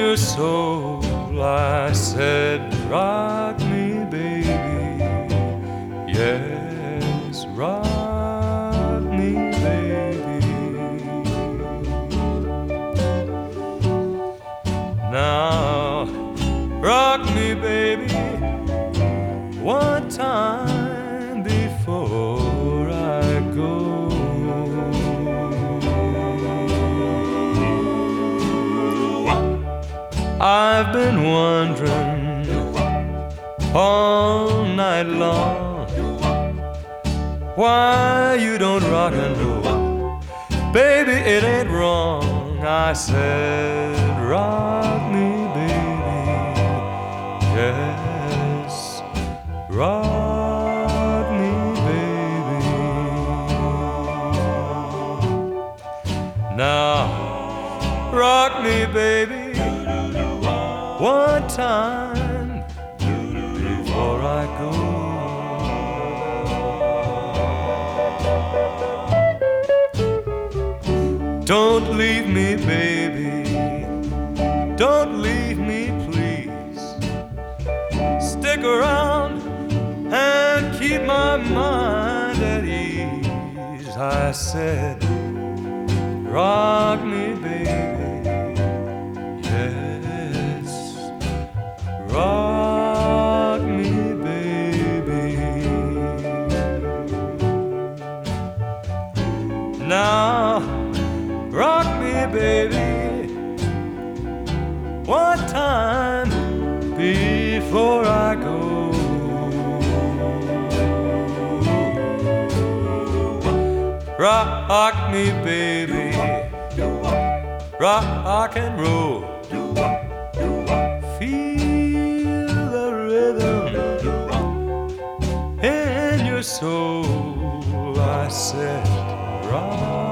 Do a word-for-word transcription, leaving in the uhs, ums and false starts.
your soul. I said, rock me, baby. Yes, rock me, baby. Now, rock me, baby, one time before I go. I've been wondering all night long why you don't rock and roll. Baby, it ain't wrong. I said, rock me, baby. Yes, rock me, baby. Now, rock me, baby, one time before I go. Don't leave me, baby. Don't leave me, please. Stick around and keep my mind at ease. I said, rock me, baby. Rock me, baby. Now, rock me, baby, one time before I go. Rock me, baby, rock and roll. Feel the rhythm in your soul. I said, rock.